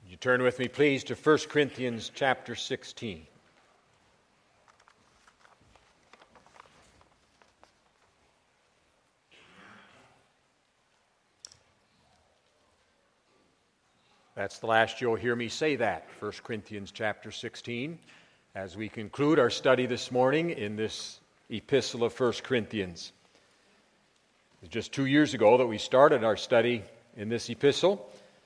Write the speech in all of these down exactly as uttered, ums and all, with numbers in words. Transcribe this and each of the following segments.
You turn with me, please, to First Corinthians chapter sixteen. That's the last you'll hear me say that, First Corinthians chapter sixteen, as we conclude our study this morning in this epistle of First Corinthians. It was just two years ago that we started our study in this epistle.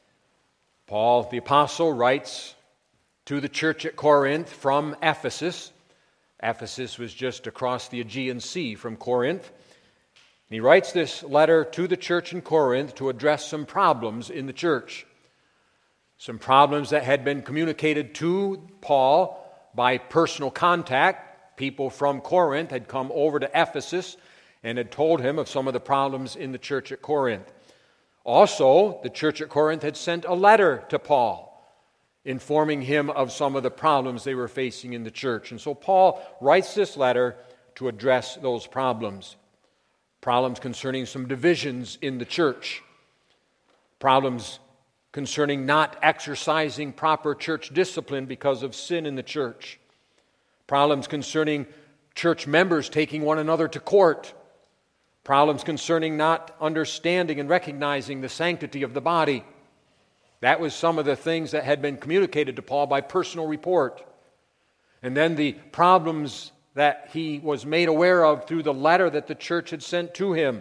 Paul the Apostle writes to the church at Corinth from Ephesus. Ephesus was just across the Aegean Sea from Corinth. And he writes this letter to the church in Corinth to address some problems in the church. Some problems that had been communicated to Paul by personal contact. People from Corinth had come over to Ephesus and had told him of some of the problems in the church at Corinth. Also, the church at Corinth had sent a letter to Paul, informing him of some of the problems they were facing in the church. And so Paul writes this letter to address those problems. Problems concerning some divisions in the church. Problems concerning not exercising proper church discipline because of sin in the church. Problems concerning church members taking one another to court. Problems concerning not understanding and recognizing the sanctity of the body. That was some of the things that had been communicated to Paul by personal report. And then the problems that he was made aware of through the letter that the church had sent to him.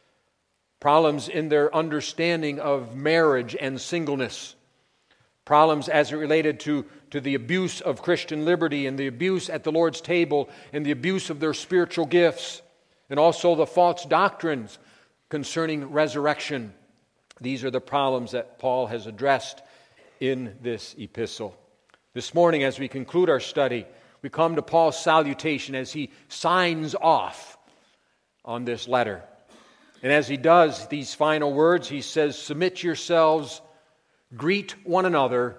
Problems in their understanding of marriage and singleness. Problems as it related to, to the abuse of Christian liberty and the abuse at the Lord's table and the abuse of their spiritual gifts. And also the false doctrines concerning resurrection. These are the problems that Paul has addressed in this epistle. This morning, as we conclude our study, we come to Paul's salutation as he signs off on this letter. And as he does these final words, he says, "Submit yourselves, greet one another,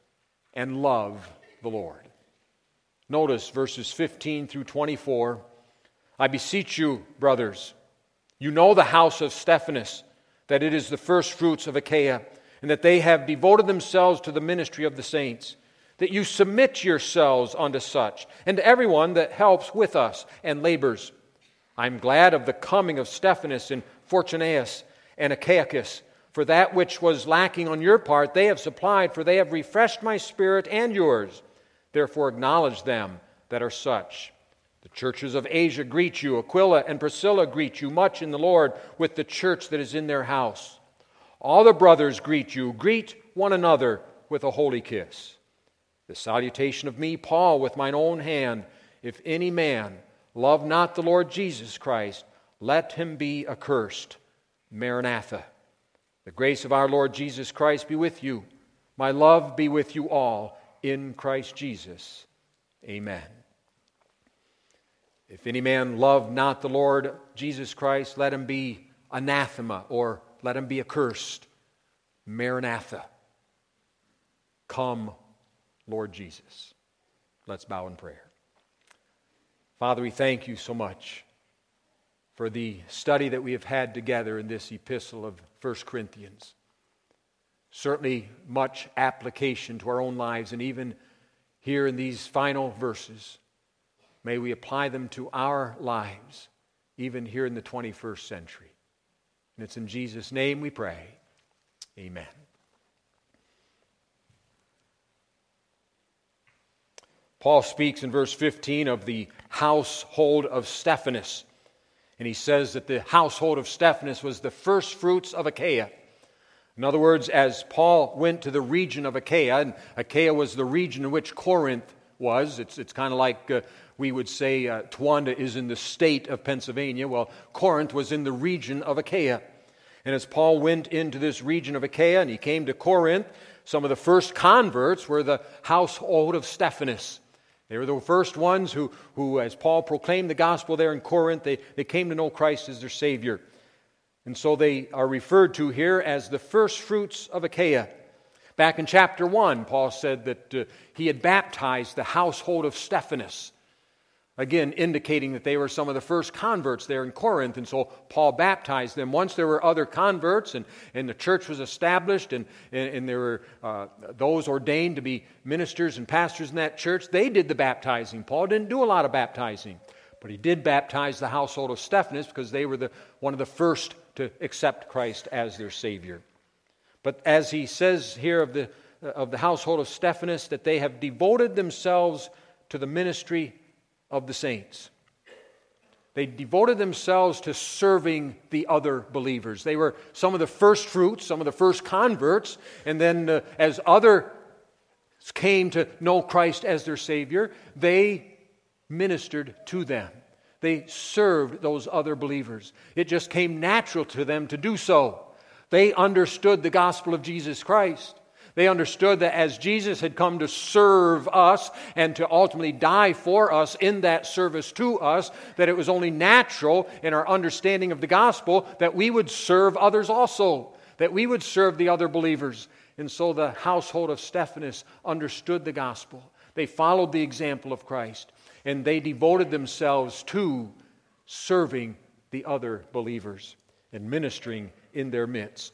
and love the Lord." Notice verses fifteen through twenty-four. "I beseech you, brothers, you know the house of Stephanas, that it is the first fruits of Achaia, and that they have devoted themselves to the ministry of the saints, that you submit yourselves unto such, and to everyone that helps with us and labors. I am glad of the coming of Stephanas and Fortunatus and Achaicus, for that which was lacking on your part they have supplied, for they have refreshed my spirit and yours. Therefore acknowledge them that are such. The churches of Asia greet you. Aquila and Priscilla greet you much in the Lord with the church that is in their house. All the brothers greet you. Greet one another with a holy kiss. The salutation of me, Paul, with mine own hand. If any man love not the Lord Jesus Christ, let him be accursed. Maranatha. The grace of our Lord Jesus Christ be with you. My love be with you all in Christ Jesus. Amen. If any man love not the Lord Jesus Christ, let him be anathema, or let him be accursed. Maranatha. Come, Lord Jesus. Let's bow in prayer. Father, we thank you so much for the study that we have had together in this epistle of First Corinthians. Certainly much application to our own lives, and even here in these final verses, may we apply them to our lives, even here in the twenty-first century. And it's in Jesus' name we pray. Amen. Paul speaks in verse fifteen of the household of Stephanas. And he says that the household of Stephanas was the first fruits of Achaia. In other words, as Paul went to the region of Achaia, and Achaia was the region in which Corinth was. It's, it's kind of like uh, we would say uh, Towanda is in the state of Pennsylvania. Well, Corinth was in the region of Achaia. And as Paul went into this region of Achaia and he came to Corinth, some of the first converts were the household of Stephanas. They were the first ones who, who as Paul proclaimed the gospel there in Corinth, they, they came to know Christ as their Savior. And so they are referred to here as the first fruits of Achaia. Back in chapter one, Paul said that uh, he had baptized the household of Stephanas. Again, indicating that they were some of the first converts there in Corinth, and so Paul baptized them. Once there were other converts, and, and the church was established, and, and, and there were uh, those ordained to be ministers and pastors in that church, they did the baptizing. Paul didn't do a lot of baptizing, but he did baptize the household of Stephanas because they were the, one of the first to accept Christ as their Savior. But as he says here of the, of the household of Stephanas, that they have devoted themselves to the ministry of the saints. They devoted themselves to serving the other believers. They were some of the first fruits, some of the first converts, and then uh, as others came to know Christ as their Savior, they ministered to them. They served those other believers. It just came natural to them to do so. They understood the gospel of Jesus Christ. They understood that as Jesus had come to serve us and to ultimately die for us in that service to us, that it was only natural in our understanding of the gospel that we would serve others also, that we would serve the other believers. And so the household of Stephanas understood the gospel. They followed the example of Christ, and they devoted themselves to serving the other believers and ministering in their midst.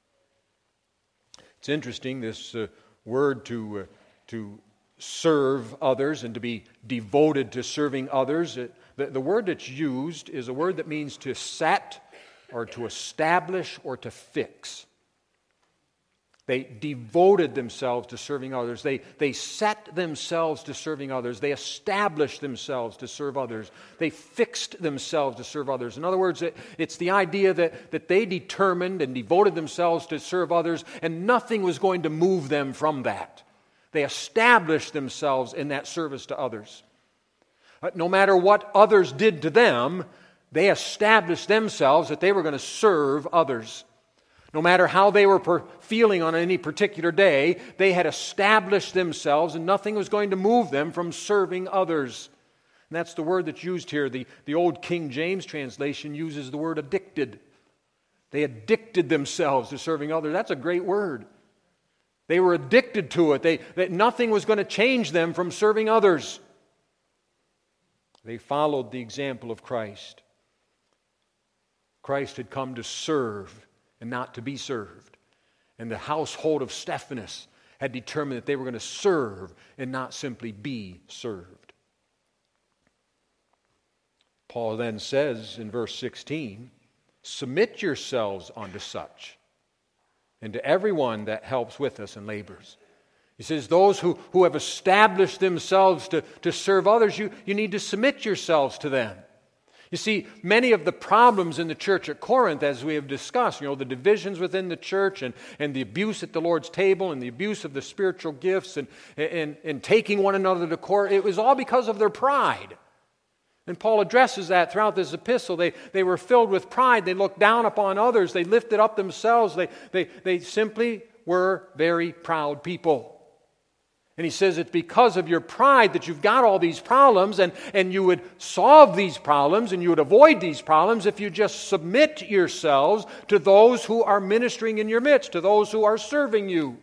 It's interesting, this uh, word to, uh, to serve others and to be devoted to serving others. It, the, the word that's used is a word that means to set or to establish or to fix. They devoted themselves to serving others. They, they set themselves to serving others. They established themselves to serve others. They fixed themselves to serve others. In other words, it, it's the idea that, that they determined and devoted themselves to serve others, and nothing was going to move them from that. They established themselves in that service to others. No matter what others did to them, they established themselves that they were going to serve others. No matter how they were per- feeling on any particular day, they had established themselves, and nothing was going to move them from serving others. And that's the word that's used here. The, the old King James translation uses the word addicted. They addicted themselves to serving others. That's a great word. They were addicted to it. They, that nothing was going to change them from serving others. They followed the example of Christ. Christ had come to serve and not to be served. And the household of Stephanas had determined that they were going to serve and not simply be served. Paul then says in verse sixteen, "Submit yourselves unto such, and to everyone that helps with us and labors." He says those who, who have established themselves to, to serve others, you, you need to submit yourselves to them. You see, many of the problems in the church at Corinth, as we have discussed, you know, the divisions within the church and, and the abuse at the Lord's table and the abuse of the spiritual gifts and, and, and taking one another to court, it was all because of their pride. And Paul addresses that throughout this epistle. They, they were filled with pride. They looked down upon others. They lifted up themselves. They, they, they simply were very proud people. And he says it's because of your pride that you've got all these problems, and, and you would solve these problems and you would avoid these problems if you just submit yourselves to those who are ministering in your midst, to those who are serving you.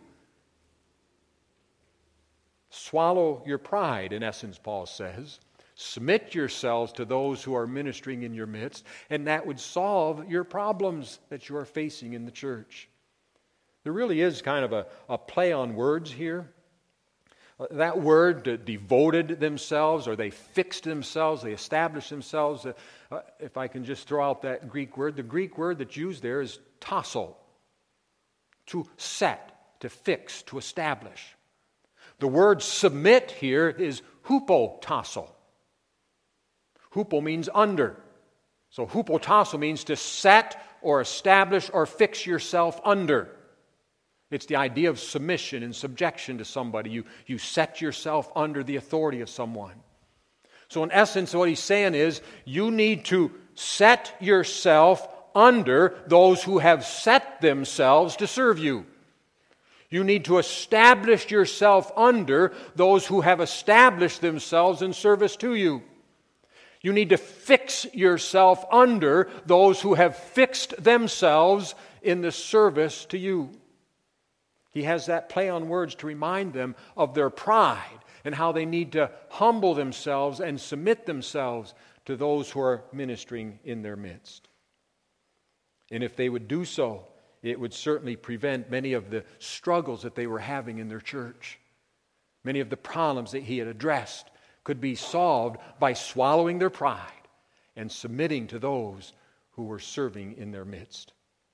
Swallow your pride, in essence, Paul says. Submit yourselves to those who are ministering in your midst, and that would solve your problems that you are facing in the church. There really is kind of a, a play on words here. That word, uh, devoted themselves, or they fixed themselves, they established themselves. Uh, uh, if I can just throw out that Greek word, the Greek word that's used there is tasso, to set, to fix, to establish. The word submit here is hupotasso. Hupo means under. So hupotasso means to set or establish or fix yourself under. It's the idea of submission and subjection to somebody. You, you set yourself under the authority of someone. So in essence, what he's saying is, you need to set yourself under those who have set themselves to serve you. You need to establish yourself under those who have established themselves in service to you. You need to fix yourself under those who have fixed themselves in the service to you. He has that play on words to remind them of their pride and how they need to humble themselves and submit themselves to those who are ministering in their midst. And if they would do so, it would certainly prevent many of the struggles that they were having in their church. Many of the problems that he had addressed could be solved by swallowing their pride and submitting to those who were serving in their midst.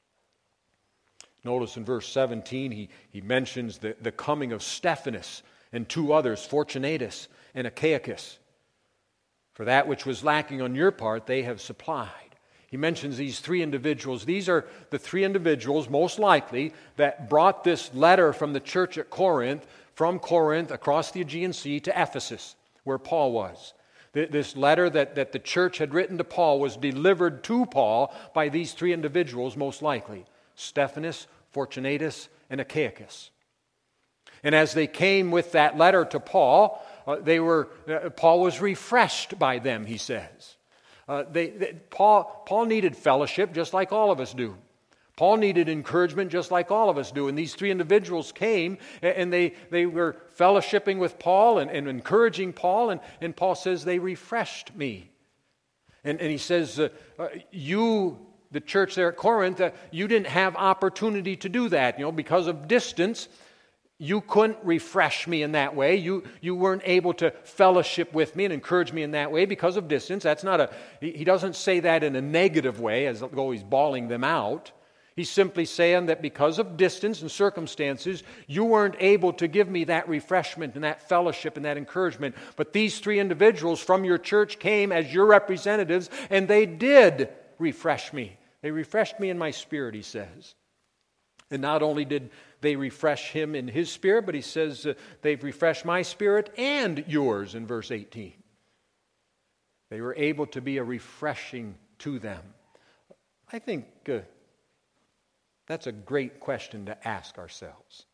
Notice in verse seventeen, he, he mentions the, the coming of Stephanas and two others, Fortunatus and Achaicus. For that which was lacking on your part, they have supplied. He mentions these three individuals. These are the three individuals, most likely, that brought this letter from the church at Corinth, from Corinth across the Aegean Sea to Ephesus, where Paul was. This letter that, that the church had written to Paul was delivered to Paul by these three individuals, most likely. Stephanas, Fortunatus, and Achaicus. And as they came with that letter to Paul, uh, they were uh, Paul was refreshed by them, he says. Uh, they, they, Paul, Paul needed fellowship just like all of us do. Paul needed encouragement just like all of us do. And these three individuals came and they, they were fellowshipping with Paul and, and encouraging Paul. And, and Paul says, they refreshed me. And, and he says, uh, uh, you, the church there at Corinth, uh, you didn't have opportunity to do that. You know, because of distance, you couldn't refresh me in that way. You, you weren't able to fellowship with me and encourage me in that way because of distance. That's not a, he, he doesn't say that in a negative way as though he's bawling them out. He's simply saying that because of distance and circumstances, you weren't able to give me that refreshment and that fellowship and that encouragement. But these three individuals from your church came as your representatives, and they did refresh me. They refreshed me in my spirit, he says. And not only did they refresh him in his spirit, but he says uh, they've refreshed my spirit and yours in verse eighteen. They were able to be a refreshing to them. I think uh, that's a great question to ask ourselves.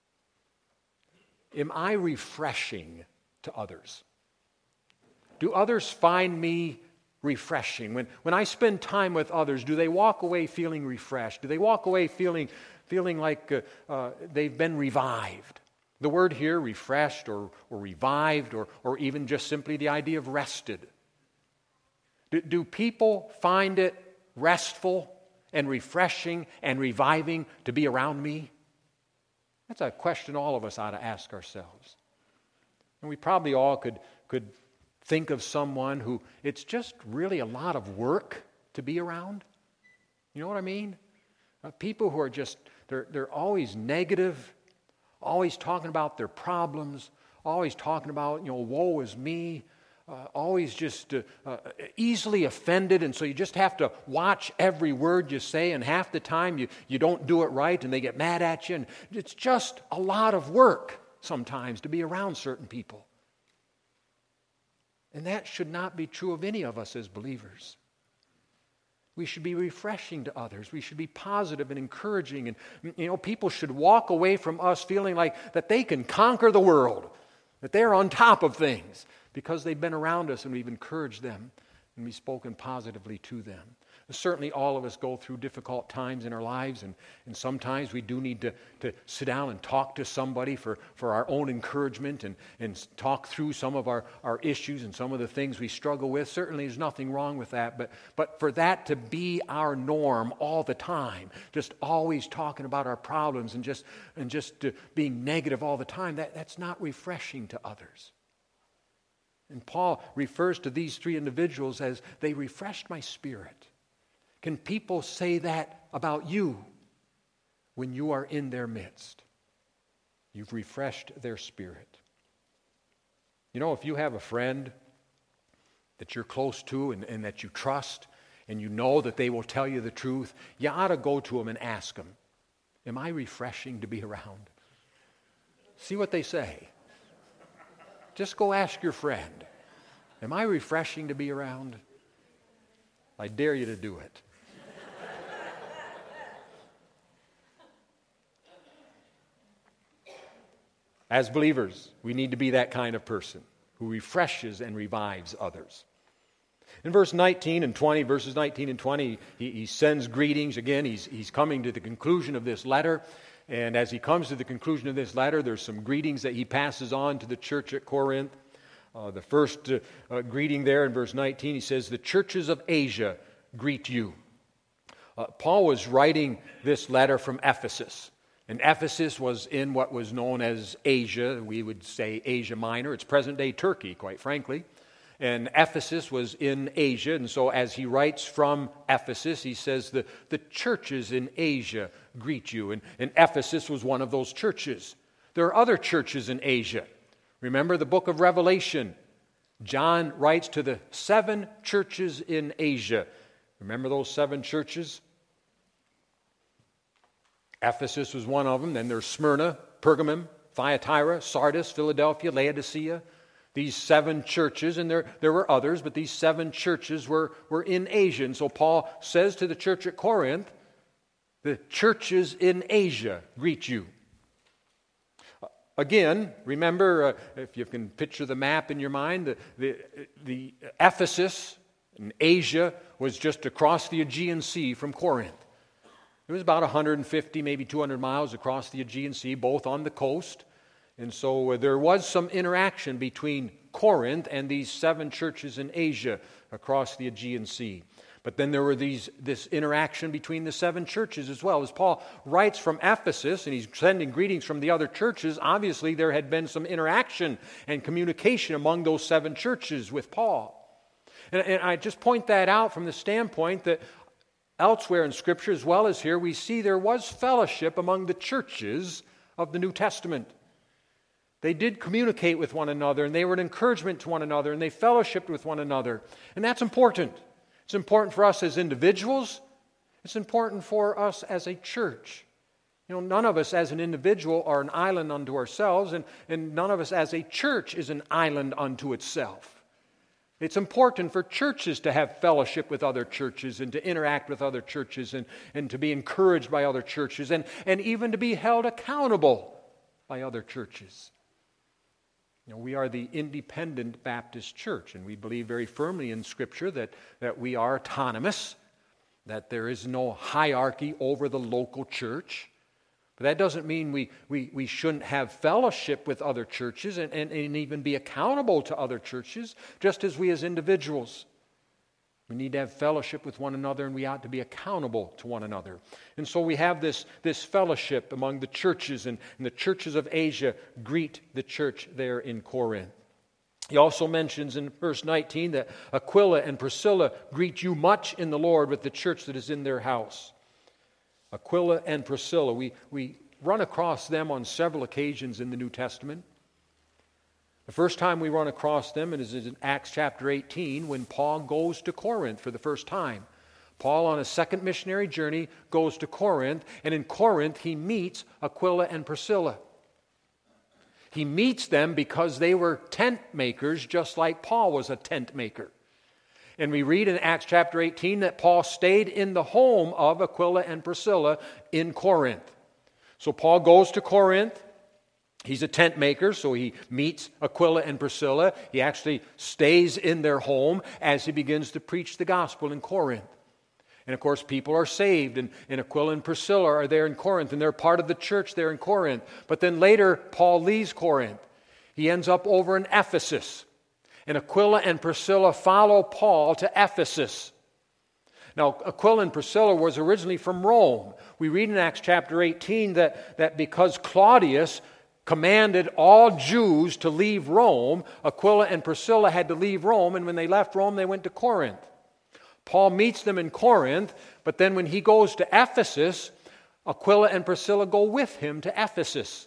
Am I refreshing to others? Do others find me refreshing? When, when I spend time with others, do they walk away feeling refreshed? Do they walk away feeling, feeling like uh, uh, they've been revived? The word here, refreshed or, or revived, or, or even just simply the idea of rested. Do, do people find it restful and refreshing and reviving to be around me? That's a question all of us ought to ask ourselves. And we probably all could, could think of someone who it's just really a lot of work to be around. You know what I mean? Uh, people who are just, they're, they're always negative, always talking about their problems, always talking about, you know, woe is me. Uh, always just uh, uh, easily offended, and so you just have to watch every word you say, and half the time you, you don't do it right, and they get mad at you, and it's just a lot of work sometimes to be around certain people. And that should not be true of any of us as believers. We should be refreshing to others. We should be positive and encouraging, and you know, people should walk away from us feeling like that they can conquer the world, that they're on top of things, because they've been around us and we've encouraged them and we've spoken positively to them. Certainly all of us go through difficult times in our lives, and, and sometimes we do need to, to sit down and talk to somebody for, for our own encouragement and, and talk through some of our, our issues and some of the things we struggle with. Certainly there's nothing wrong with that, but, but for that to be our norm all the time, just always talking about our problems and just, and just uh, being negative all the time, that, that's not refreshing to others. And Paul refers to these three individuals as they refreshed my spirit. Can people say that about you when you are in their midst? You've refreshed their spirit. You know, if you have a friend that you're close to and, and that you trust, and you know that they will tell you the truth, you ought to go to them and ask them, am I refreshing to be around? See what they say. Just go ask your friend, am I refreshing to be around? I dare you to do it. As believers, we need to be that kind of person who refreshes and revives others. In verse nineteen and twenty, verses nineteen and twenty, he, he sends greetings. Again, he's, he's coming to the conclusion of this letter. And as he comes to the conclusion of this letter, there's some greetings that he passes on to the church at Corinth. Uh, the first uh, uh, greeting there in verse nineteen, he says, "The churches of Asia greet you." Uh, Paul was writing this letter from Ephesus. And Ephesus was in what was known as Asia. We would say Asia Minor. It's present-day Turkey, quite frankly. And Ephesus was in Asia. And so as he writes from Ephesus, he says, the, the churches in Asia greet you. And, and Ephesus was one of those churches. There are other churches in Asia. Remember the book of Revelation. John writes to the seven churches in Asia. Remember those seven churches? Ephesus was one of them. Then there's Smyrna, Pergamum, Thyatira, Sardis, Philadelphia, Laodicea. These seven churches, and there, there were others, but these seven churches were, were in Asia. And so Paul says to the church at Corinth, the churches in Asia greet you. Again, remember, uh, if you can picture the map in your mind, the, the, the Ephesus in Asia was just across the Aegean Sea from Corinth. It was about one hundred fifty, maybe two hundred miles across the Aegean Sea, both on the coast. And so uh, there was some interaction between Corinth and these seven churches in Asia across the Aegean Sea. But then there were these this interaction between the seven churches as well. As Paul writes from Ephesus, and he's sending greetings from the other churches, obviously there had been some interaction and communication among those seven churches with Paul. And, and I just point that out from the standpoint that elsewhere in Scripture, as well as here, we see there was fellowship among the churches of the New Testament. They did communicate with one another, and they were an encouragement to one another, and they fellowshiped with one another. And that's important. It's important for us as individuals. It's important for us as a church. You know, none of us as an individual are an island unto ourselves, and, and none of us as a church is an island unto itself. It's important for churches to have fellowship with other churches and to interact with other churches and, and to be encouraged by other churches and, and even to be held accountable by other churches. You know, we are the Independent Baptist Church, and we believe very firmly in Scripture that, that we are autonomous, that there is no hierarchy over the local church. But that doesn't mean we, we, we shouldn't have fellowship with other churches and, and, and even be accountable to other churches, just as we as individuals. We need to have fellowship with one another, and we ought to be accountable to one another. And so we have this, this fellowship among the churches, and, and the churches of Asia greet the church there in Corinth. He also mentions in verse nineteen that Aquila and Priscilla greet you much in the Lord with the church that is in their house. Aquila and Priscilla, we, we run across them on several occasions in the New Testament. The first time we run across them is in Acts chapter eighteen when Paul goes to Corinth for the first time. Paul, on a second missionary journey, goes to Corinth, and in Corinth he meets Aquila and Priscilla. He meets them because they were tent makers just like Paul was a tent maker. And we read in Acts chapter eighteen that Paul stayed in the home of Aquila and Priscilla in Corinth. So Paul goes to Corinth. He's a tent maker, so he meets Aquila and Priscilla. He actually stays in their home as he begins to preach the gospel in Corinth. And of course, people are saved, and, and Aquila and Priscilla are there in Corinth, and they're part of the church there in Corinth. But then later, Paul leaves Corinth. He ends up over in Ephesus. And Aquila and Priscilla follow Paul to Ephesus. Now, Aquila and Priscilla was originally from Rome. We read in Acts chapter eighteen that, that because Claudius commanded all Jews to leave Rome, Aquila and Priscilla had to leave Rome, and when they left Rome, they went to Corinth. Paul meets them in Corinth, but then when he goes to Ephesus, Aquila and Priscilla go with him to Ephesus.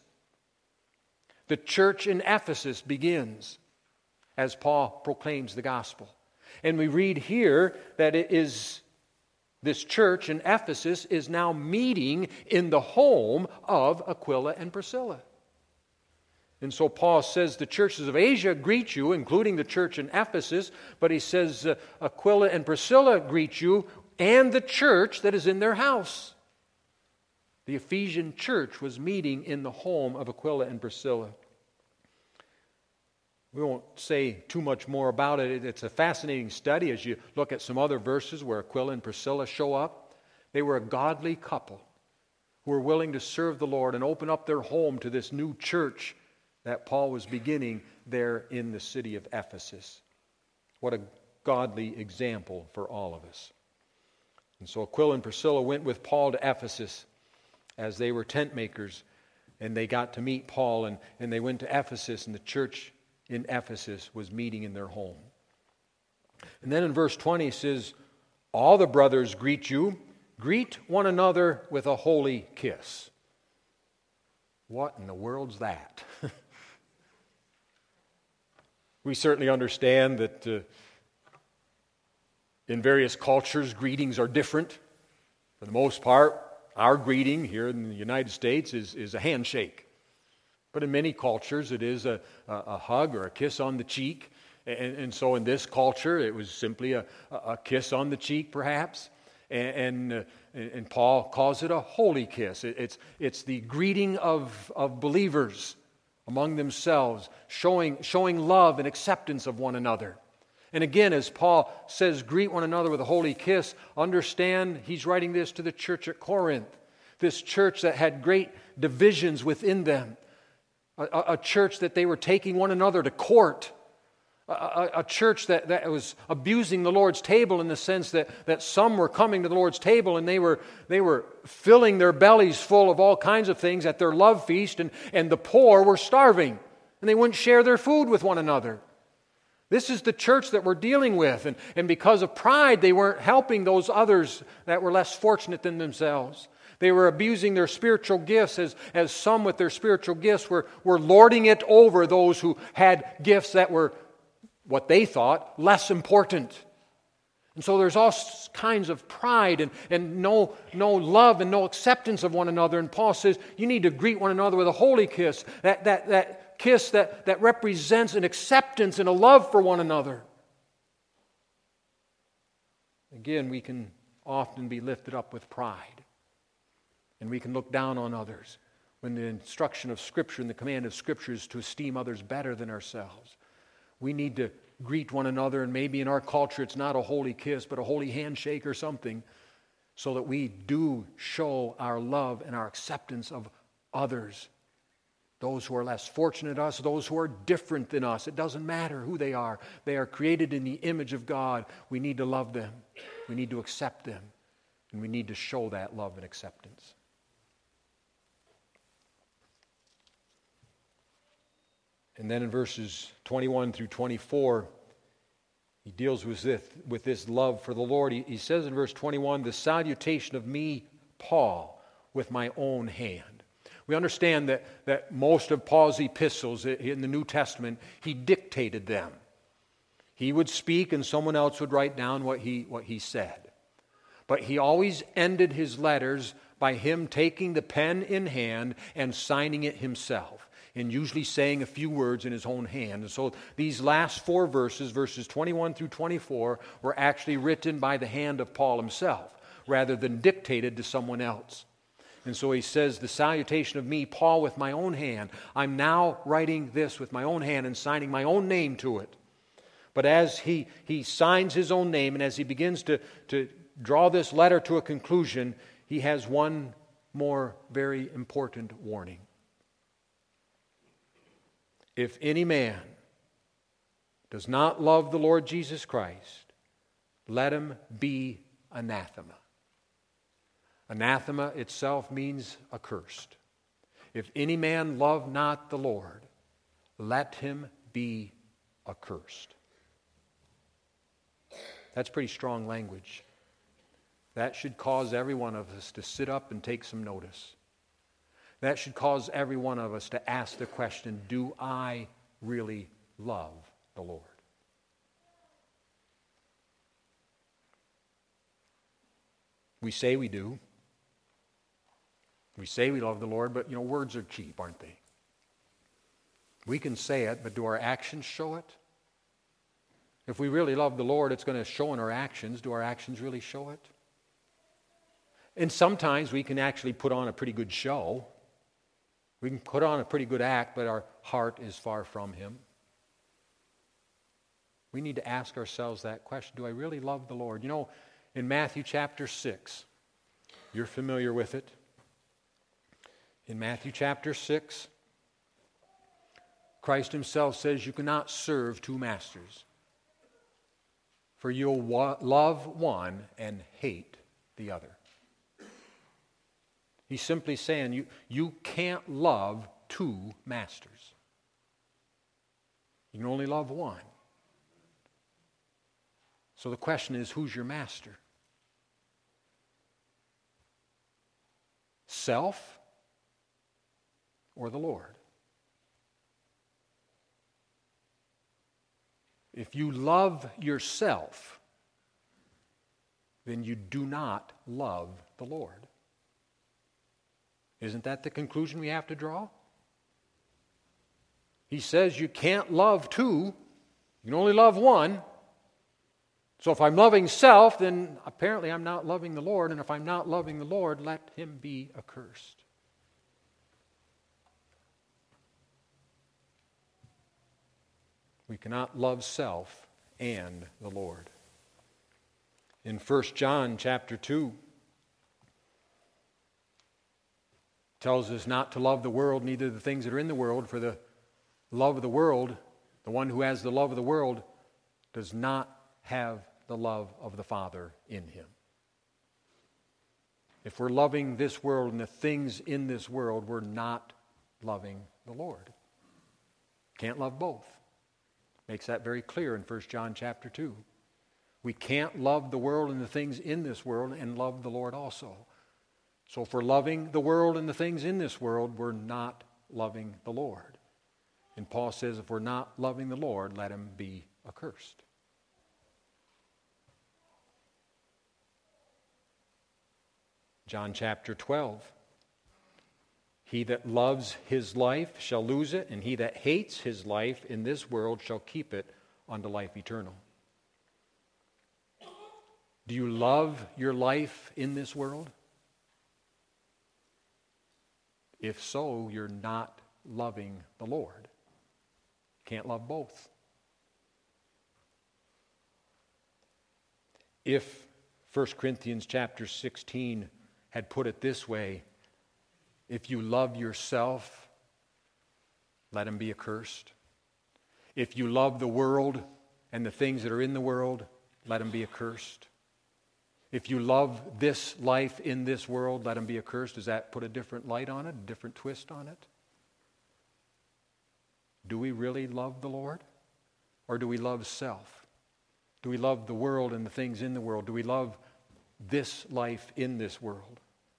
The church in Ephesus begins as Paul proclaims the gospel. And we read here that it is this church in Ephesus is now meeting in the home of Aquila and Priscilla. And so Paul says the churches of Asia greet you, including the church in Ephesus, but he says uh, Aquila and Priscilla greet you and the church that is in their house. The Ephesian church was meeting in the home of Aquila and Priscilla. We won't say too much more about it. It's a fascinating study as you look at some other verses where Aquila and Priscilla show up. They were a godly couple who were willing to serve the Lord and open up their home to this new church that Paul was beginning there in the city of Ephesus. What a godly example for all of us. And so Aquila and Priscilla went with Paul to Ephesus as they were tent makers, and they got to meet Paul, and, and they went to Ephesus, and the church in Ephesus was meeting in their home. And then in verse twenty it says, all the brothers greet you. Greet one another with a holy kiss. What in the world's that? We certainly understand that uh, in various cultures, greetings are different. For the most part, our greeting here in the United States is, is a handshake. But in many cultures, it is a, a, a hug or a kiss on the cheek. And, and so in this culture, it was simply a, a kiss on the cheek, perhaps. And, and, uh, and Paul calls it a holy kiss. It, it's, it's the greeting of, of believers among themselves, showing, showing love and acceptance of one another. And again, as Paul says, greet one another with a holy kiss, understand he's writing this to the church at Corinth, this church that had great divisions within them, a, a church that they were taking one another to court, a, a, a church that, that was abusing the Lord's table in the sense that, that some were coming to the Lord's table and they were, they were filling their bellies full of all kinds of things at their love feast, and, and the poor were starving, and they wouldn't share their food with one another. This is the church that we're dealing with, and, and because of pride, they weren't helping those others that were less fortunate than themselves. They were abusing their spiritual gifts as, as some with their spiritual gifts were, were lording it over those who had gifts that were, what they thought, less important. And so there's all kinds of pride and, and no, no love and no acceptance of one another. And Paul says, you need to greet one another with a holy kiss. That, that, that kiss that, that represents an acceptance and a love for one another. Again, we can often be lifted up with pride. And we can look down on others when the instruction of Scripture and the command of Scripture is to esteem others better than ourselves. We need to greet one another, and maybe in our culture it's not a holy kiss, but a holy handshake or something, so that we do show our love and our acceptance of others. Those who are less fortunate than us, those who are different than us. It doesn't matter who they are. They are created in the image of God. We need to love them. We need to accept them. And we need to show that love and acceptance. And then in verses twenty-one through twenty-four, he deals with this, with this love for the Lord. He, he says in verse twenty-one, the salutation of me, Paul, with my own hand. We understand that, that most of Paul's epistles in the New Testament, he dictated them. He would speak and someone else would write down what he, what he said. But he always ended his letters by him taking the pen in hand and signing it himself, and usually saying a few words in his own hand. And so these last four verses, verses twenty-one through twenty-four, were actually written by the hand of Paul himself, rather than dictated to someone else. And so he says, the salutation of me, Paul, with my own hand. I'm now writing this with my own hand and signing my own name to it. But as he, he signs his own name, and as he begins to, to draw this letter to a conclusion, he has one more very important warning. If any man does not love the Lord Jesus Christ, let him be anathema. Anathema itself means accursed. If any man love not the Lord, let him be accursed. That's pretty strong language. That should cause every one of us to sit up and take some notice. That should cause every one of us to ask the question, do I really love the Lord? We say we do. We say we love the Lord, but, you know, words are cheap, aren't they? We can say it, but do our actions show it? If we really love the Lord, it's going to show in our actions. Do our actions really show it? And sometimes we can actually put on a pretty good show. We can put on a pretty good act, but our heart is far from Him. We need to ask ourselves that question. Do I really love the Lord? You know, in Matthew chapter six, you're familiar with it. In Matthew chapter six, Christ himself says you cannot serve two masters, for you'll wa- love one and hate the other. He's simply saying you, you can't love two masters. You can only love one. So the question is, who's your master? Self or the Lord? If you love yourself, then you do not love the Lord. Isn't that the conclusion we have to draw? He says you can't love two, you can only love one. So if I'm loving self, then apparently I'm not loving the Lord, and if I'm not loving the Lord, let him be accursed. We cannot love self and the Lord. In First John chapter two, tells us not to love the world, neither the things that are in the world, for the love of the world, the one who has the love of the world, does not have the love of the Father in him. If we're loving this world and the things in this world, we're not loving the Lord. Can't love both. Makes that very clear in First John chapter two. We can't love the world and the things in this world and love the Lord also. So if we're loving the world and the things in this world, we're not loving the Lord. And Paul says if we're not loving the Lord, let him be accursed. John chapter twelve. He that loves his life shall lose it, and he that hates his life in this world shall keep it unto life eternal. Do you love your life in this world? If so, you're not loving the Lord. Can't love both. If First Corinthians chapter sixteen had put it this way, if you love yourself, let him be accursed. If you love the world and the things that are in the world, let him be accursed. If you love this life in this world, let him be accursed. Does that put a different light on it, a different twist on it? Do we really love the Lord? Or do we love self? Do we love the world and the things in the world? Do we love this life in this world?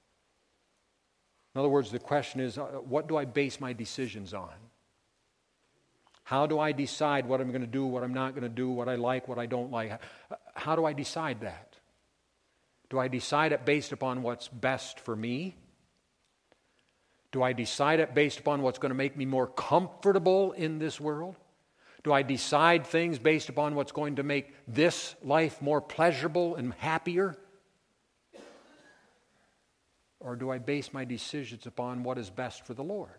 In other words, the question is, uh, what do I base my decisions on? How do I decide what I'm going to do, what I'm not going to do, what I like, what I don't like? How do I decide that? Do I decide it based upon what's best for me? Do I decide it based upon what's going to make me more comfortable in this world? Do I decide things based upon what's going to make this life more pleasurable and happier? Or do I base my decisions upon what is best for the Lord?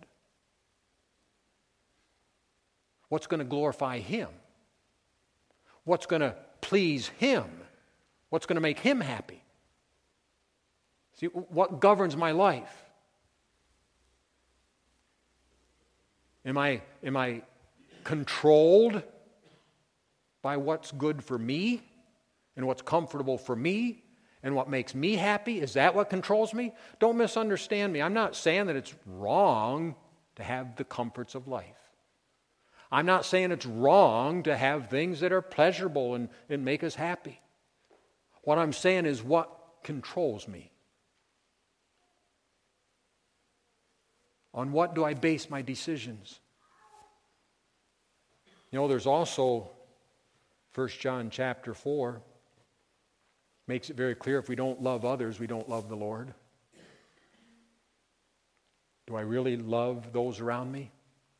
What's going to glorify Him? What's going to please Him? What's going to make Him happy? See, what governs my life? Am I, am I controlled by what's good for me and what's comfortable for me and what makes me happy? Is that what controls me? Don't misunderstand me. I'm not saying that it's wrong to have the comforts of life. I'm not saying it's wrong to have things that are pleasurable and, and make us happy. What I'm saying is what controls me. On what do I base my decisions? You know, there's also First John chapter four. Makes it very clear if we don't love others, we don't love the Lord. Do I really love those around me?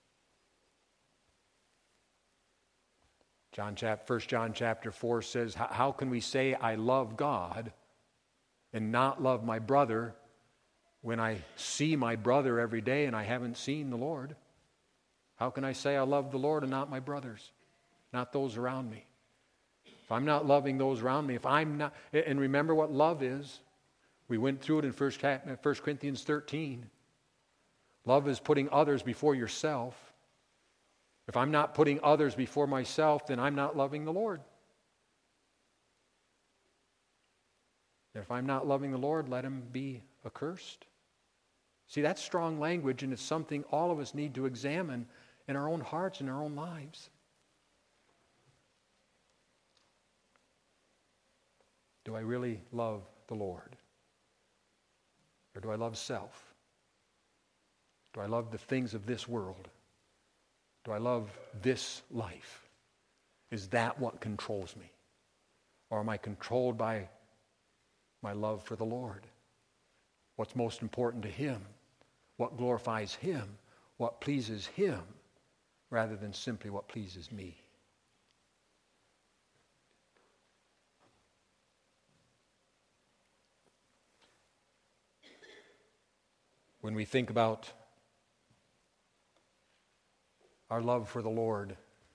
John chap, First John chapter four says, how can we say I love God and not love my brother when I see my brother every day and I haven't seen the Lord? How can I say I love the Lord and not my brothers, not those around me? If I'm not loving those around me, if I'm not, and remember what love is. We went through it in First Corinthians thirteen. Love is putting others before yourself. If I'm not putting others before myself, then I'm not loving the Lord. If I'm not loving the Lord, let him be accursed. See, that's strong language, and it's something all of us need to examine in our own hearts and our own lives. Do I really love the Lord? Or do I love self? Do I love the things of this world? Do I love this life? Is that what controls me? Or am I controlled by my love for the Lord? What's most important to Him? What glorifies Him? What pleases Him? Rather than simply what pleases me. When we think about our love for the Lord,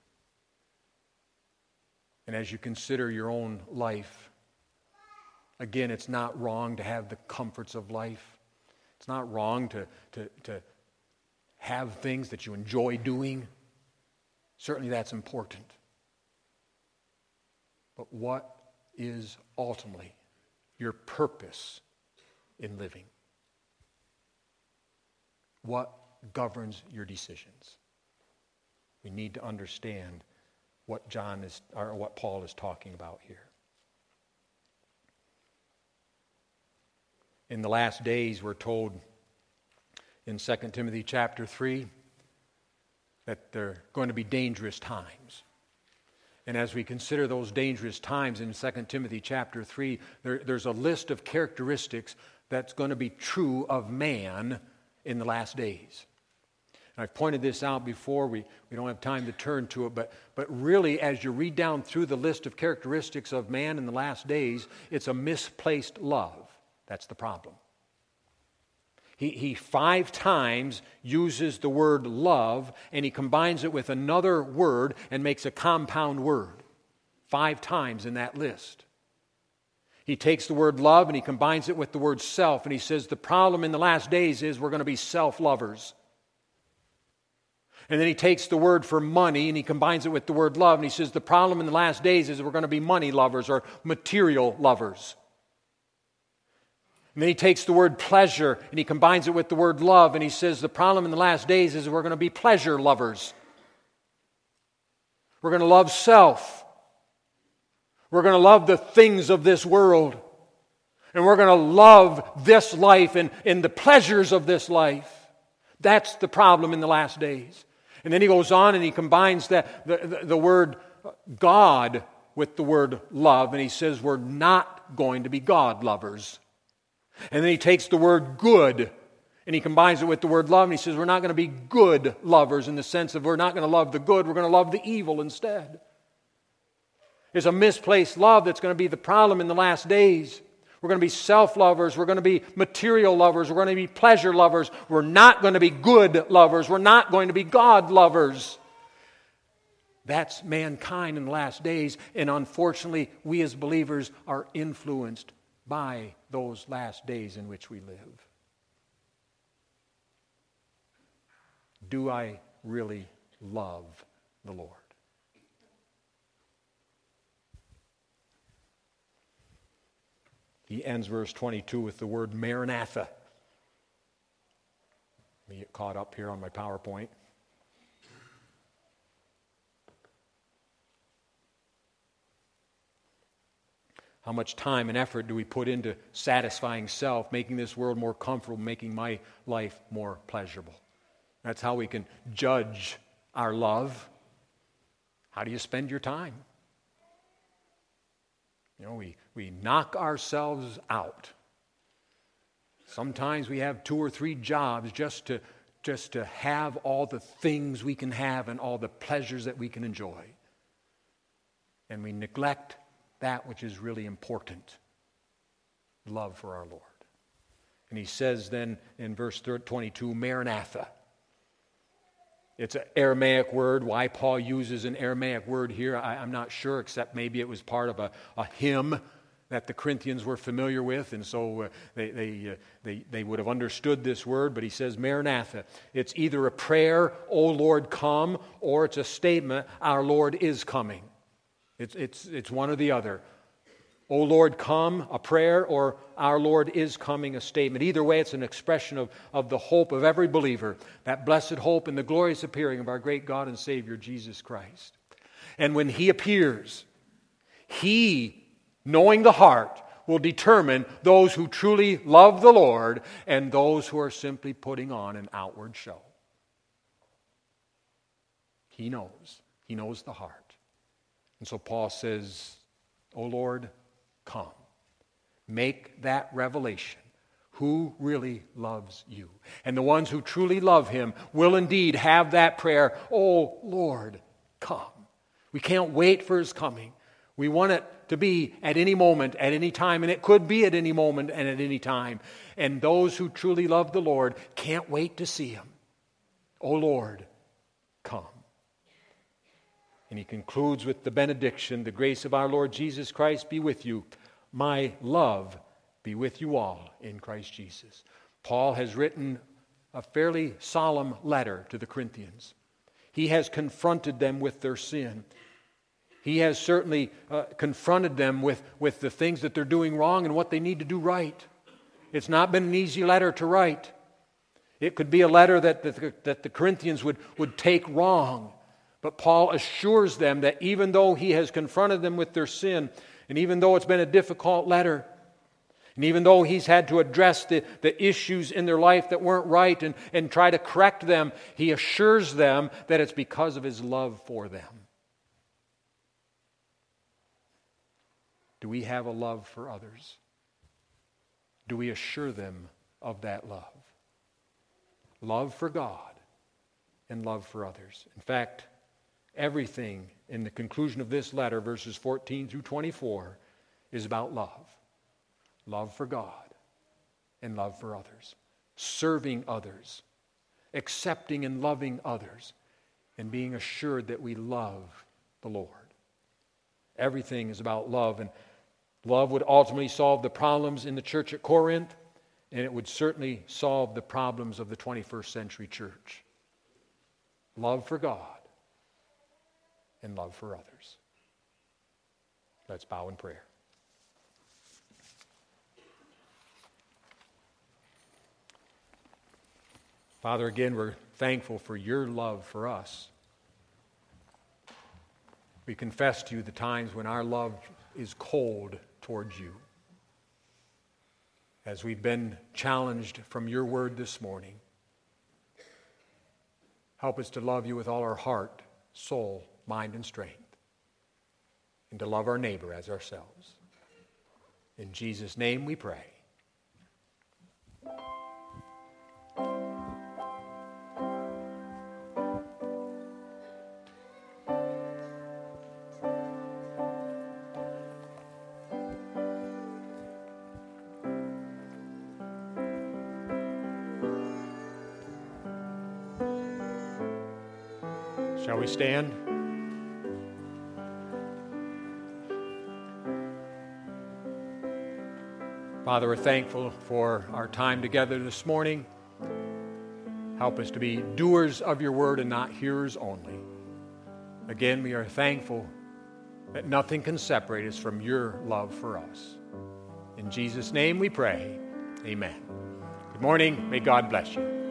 and as you consider your own life, again, it's not wrong to have the comforts of life. It's not wrong to, to, to have things that you enjoy doing. Certainly that's important. But what is ultimately your purpose in living? What governs your decisions? We need to understand what John is, or what Paul is talking about here. In the last days, we're told in Second Timothy chapter three that there are going to be dangerous times. And as we consider those dangerous times in Second Timothy chapter three, there, there's a list of characteristics that's going to be true of man in the last days. And I've pointed this out before. We, we don't have time to turn to it. But, but really, as you read down through the list of characteristics of man in the last days, it's a misplaced love. That's the problem. He, he five times uses the word love, and he combines it with another word and makes a compound word. Five times in that list. He takes the word love and he combines it with the word self, and he says the problem in the last days is we're going to be self-lovers. And then he takes the word for money and he combines it with the word love, and he says the problem in the last days is we're going to be money lovers or material lovers. And then he takes the word pleasure and he combines it with the word love, and he says the problem in the last days is we're going to be pleasure lovers. We're going to love self. We're going to love the things of this world. And we're going to love this life and, and the pleasures of this life. That's the problem in the last days. And then he goes on and he combines that, the, the, the word God with the word love, and he says we're not going to be God lovers. And then he takes the word good and he combines it with the word love, and he says we're not going to be good lovers in the sense of we're not going to love the good, we're going to love the evil instead. It's a misplaced love that's going to be the problem in the last days. We're going to be self-lovers. We're going to be material lovers. We're going to be pleasure lovers. We're not going to be good lovers. We're not going to be God lovers. That's mankind in the last days, and unfortunately, we as believers are influenced by those last days in which we live. Do I really love the Lord? He ends verse twenty-two with the word Maranatha. Let me get caught up here on my PowerPoint. How much time and effort do we put into satisfying self, making this world more comfortable, making my life more pleasurable? That's how we can judge our love. How do you spend your time? You know, we, we knock ourselves out. Sometimes we have two or three jobs just to, just to have all the things we can have and all the pleasures that we can enjoy. And we neglect that which is really important, love for our Lord. And he says then in verse twenty-two, Maranatha. It's an Aramaic word. Why Paul uses an Aramaic word here, I, I'm not sure, except maybe it was part of a, a hymn that the Corinthians were familiar with, and so uh, they, they, uh, they, they would have understood this word, but he says, Maranatha. It's either a prayer, O Lord, come, or it's a statement, our Lord is coming. It's, it's, it's one or the other. O Lord, come, a prayer, or our Lord is coming, a statement. Either way, it's an expression of, of the hope of every believer, that blessed hope in the glorious appearing of our great God and Savior, Jesus Christ. And when He appears, He, knowing the heart, will determine those who truly love the Lord and those who are simply putting on an outward show. He knows. He knows the heart. And so Paul says, O Lord, come. Make that revelation. Who really loves you? And the ones who truly love Him will indeed have that prayer, O Lord, come. We can't wait for His coming. We want it to be at any moment, at any time, and it could be at any moment and at any time. And those who truly love the Lord can't wait to see Him. O Lord, come. And he concludes with the benediction, the grace of our Lord Jesus Christ be with you. My love be with you all in Christ Jesus. Paul has written a fairly solemn letter to the Corinthians. He has confronted them with their sin. He has certainly uh, confronted them with, with the things that they're doing wrong and what they need to do right. It's not been an easy letter to write. It could be a letter that the, that the Corinthians would, would take wrong. But Paul assures them that even though he has confronted them with their sin, and even though it's been a difficult letter, and even though he's had to address the, the issues in their life that weren't right and, and try to correct them, he assures them that it's because of his love for them. Do we have a love for others? Do we assure them of that love? Love for God and love for others. In fact, everything in the conclusion of this letter, verses fourteen through twenty-four, is about love. Love for God and love for others. Serving others. Accepting and loving others. And being assured that we love the Lord. Everything is about love, and love would ultimately solve the problems in the church at Corinth, and it would certainly solve the problems of the twenty-first century church. Love for God and love for others. Let's bow in prayer. Father, again, we're thankful for your love for us. We confess to you the times when our love is cold towards you. As we've been challenged from your word this morning, help us to love you with all our heart, soul, mind, and strength, and to love our neighbor as ourselves. In Jesus' name we pray. Shall we stand? Father, we're thankful for our time together this morning. Help us to be doers of your word and not hearers only. Again, we are thankful that nothing can separate us from your love for us. In Jesus' name we pray. Amen. Good morning. May God bless you.